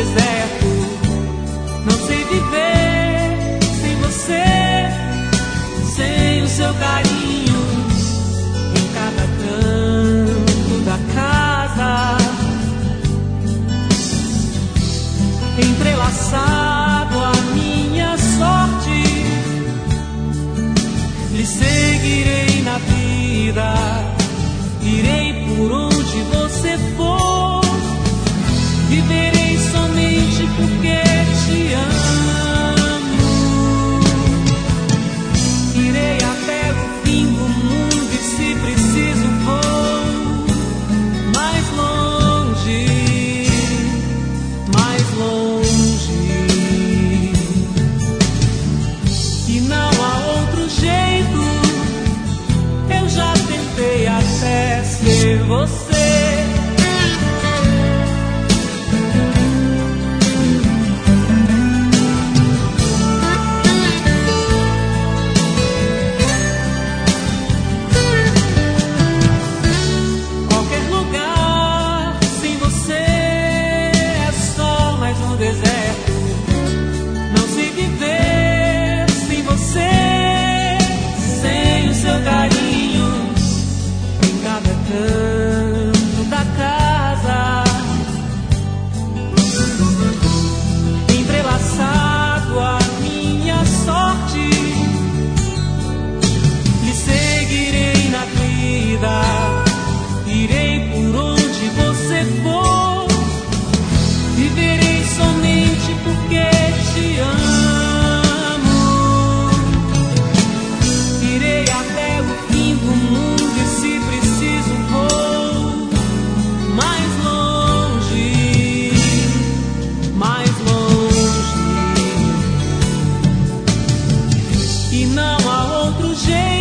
deserto. Não sei viver sem você, sem o seu carinho em cada canto da casa, entrelaçado a minha sorte. Lhe seguirei na vida, irei por onde você for, viverei somente porque te amo. Irei até o fim do mundo e, se preciso, vou mais longe, mais longe. E não há outro jeito, eu já tentei até ser você. Qualquer lugar sem você é só mais um deserto. Não sei viver sem você, sem o seu carinho em cada canto da casa, entrelaçado a minha sorte. Lhe seguirei na vida, irei por onde você for, viverei somente porque te amo. Irei até o fim do mundo e, se preciso, vou mais longe, mais longe. E não há outro jeito,